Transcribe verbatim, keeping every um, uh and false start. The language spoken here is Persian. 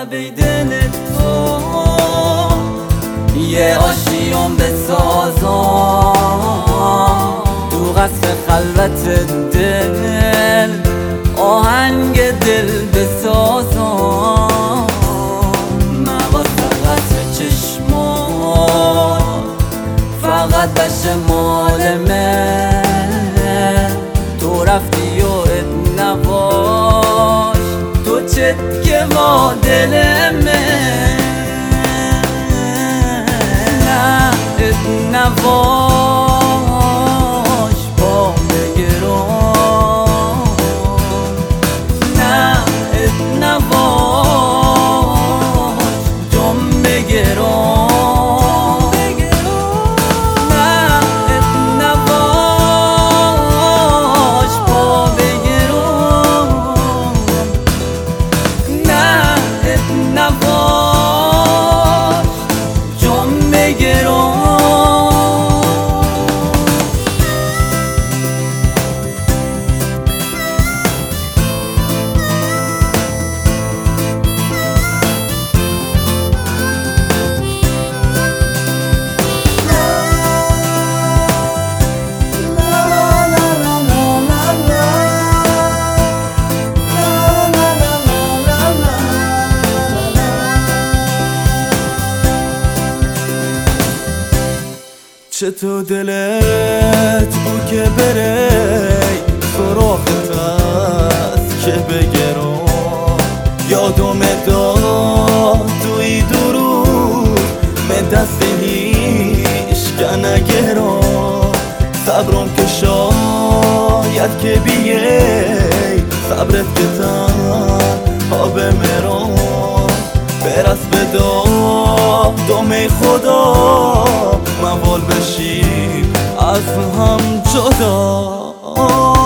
لبه دل تو یه آشیون بسازم تو قصر خلوت دل آهنگ دل بسازم مباس فقط چشمان فقط بشه مال من تو رفتی و ات نباش تو چت که با دل من نه ات نباش با بگرام نه ات نباش جم بگرام نه ات نباش با بگرام نه ات نباش جم بگرام چطور دلت بو که بره سراغت هست که بگرم یادم داد توی درود من دست هیش که نگرم صبرم که شاید که بیه صبرت که تنها بمیرم برس به دامه خدا موال بشیم از هم جدا